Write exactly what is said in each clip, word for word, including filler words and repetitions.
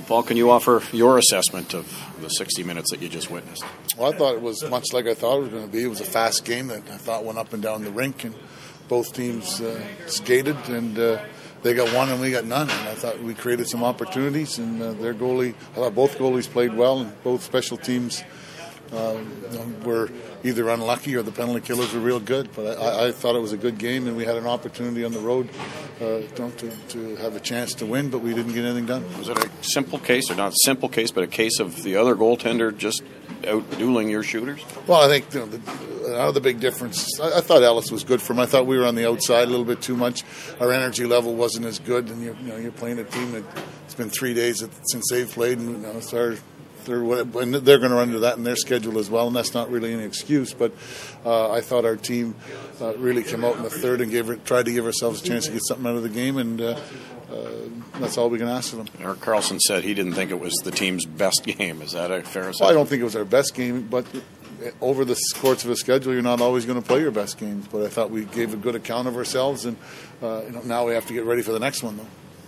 Paul, can you offer your assessment of the sixty minutes that you just witnessed? Well, I thought it was much like I thought it was going to be. It was a fast game that I thought went up and down the rink, and both teams uh, skated, and uh, they got one and we got none. And I thought we created some opportunities, and uh, their goalie, I thought both goalies played well, and both special teams uh, were either unlucky or the penalty killers were real good. But I, I thought it was a good game, and we had an opportunity on the road uh, to, to have a chance to win, but we didn't get anything done. Was it a simple case, or not a simple case, but a case of the other goaltender just out-dueling your shooters? Well, I think you know, the, another big difference, I, I thought Ellis was good for him. I thought we were on the outside a little bit too much. Our energy level wasn't as good, and you're, you know, you're playing a team that it's been three days since they've played, and you know, it's our They're, and they're going to run into that in their schedule as well, and that's not really any excuse. But uh, I thought our team uh, really came out in the third and gave, tried to give ourselves a chance to get something out of the game, and uh, uh, that's all we can ask of them. Eric Carlson said he didn't think it was the team's best game. Is that a fair assessment? Well, I don't think it was our best game, but over the course of a schedule, you're not always going to play your best games. But I thought we gave a good account of ourselves, and uh, you know, now we have to get ready for the next one, though.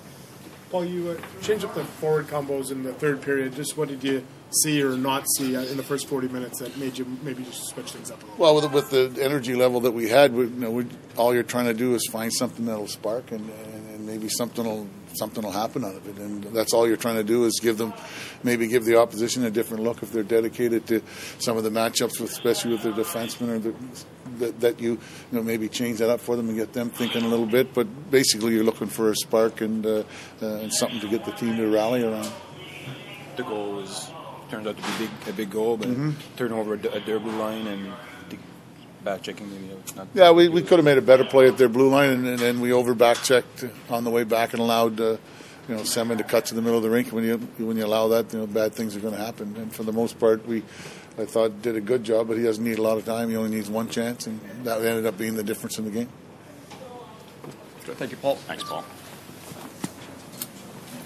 Paul, you uh, changed up the forward combos in the third period. Just what did you see or not see uh, in the first forty minutes that made you maybe just switch things up a little? Well, with, with the energy level that we had, we, you know, we, all you're trying to do is find something that'll spark, and, and, and maybe something will something will happen out of it. And that's all you're trying to do is give them, maybe give the opposition a different look if they're dedicated to some of the matchups, with, especially with their defensemen, or the, that, that you, you know, maybe change that up for them and get them thinking a little bit. But basically, you're looking for a spark and uh, uh, and something to get the team to rally around. The goal was turned out to be big, a big goal, but mm-hmm. turn over at their blue line and back checking. Maybe not. Yeah, we, we could have made a better play at their blue line, and, and then we over back checked on the way back and allowed uh, you know Semin to cut to the middle of the rink. When you when you allow that, you know bad things are going to happen. And for the most part, we I thought did a good job, but he doesn't need a lot of time. He only needs one chance, and that ended up being the difference in the game. Good. Thank you, Paul. Thanks, Paul.